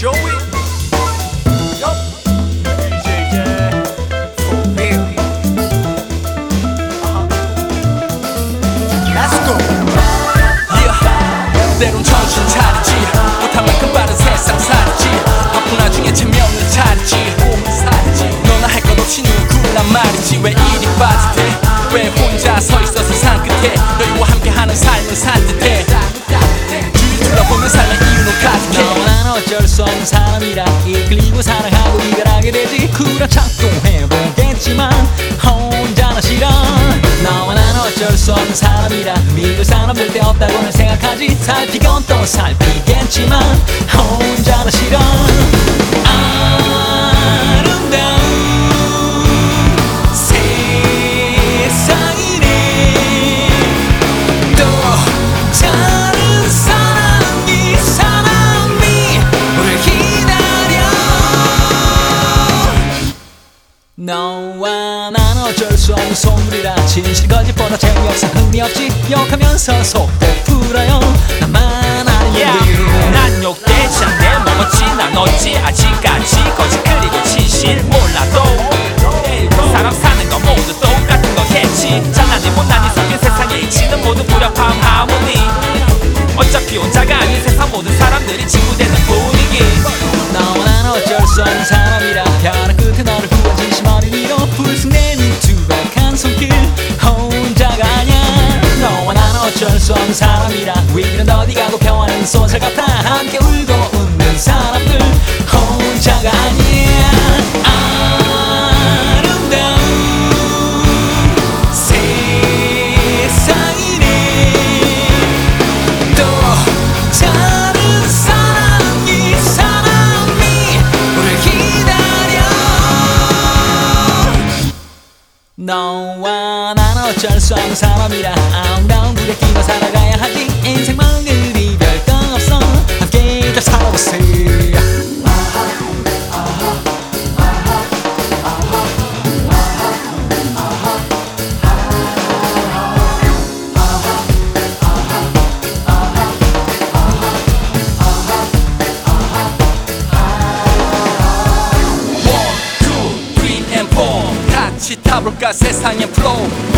show it. Yup. For real. Let's go. Yeah. 때론 정신 차리지 못한 만큼 빠른 세상 살지 바쁜 나중에 재미없는 차리지 너나 할 것 없이 누구나 말이지 왜 이리 빠듯해 왜 혼자 서 있어 세상 끝에 너희와 함께하는 삶은 산뜻해 주위 둘러보면 삶의 이유는 가득해 너와 난 어쩔 수 없는 사람이라 이끌리고 사랑하고 이별하게 되지 쿨한 척도 해보겠지만 혼자는 싫어 너와 난 어쩔 수 없는 사람이라 믿을 사람 절대 없다고는 생각하지 살피건 또 살피겠지만 혼자는 싫어 너와 난 어쩔 수 없는 속물이라 진실 거짓보다 재미없어 흥미없지 욕하면서 속도 풀어요 나만 알면 난 욕되지 않네 먹었지 난 어찌 아직까지 거짓 그리고 진실 몰라도 사람 사는 건 모두 똑같은 거겠지 장난이 못난이 섞인 세상에 이치는 모두 불협화음 하모니 어차피 혼자가 아닌 세상 모든 사람들이 친구 되는 분위기 너와 난 어쩔 수 없는 사람이라 벼랑 끝에 너를 구한 진심 어린 위로 불쑥내민 투박한 손길 혼자가 아냐 너와 난 어쩔 수 없는 사람이라 위는 어디 가고 평화는 소설 같아 함께 울고 웃는 사람들 혼자가 아니야 너와 난 어쩔 수 없는 사람이라 아웅다웅 부대끼며 살아가야 하지 인생만 그리 별거 없어 함께 잘 살아보세요 같이 타볼까 세상의 플로우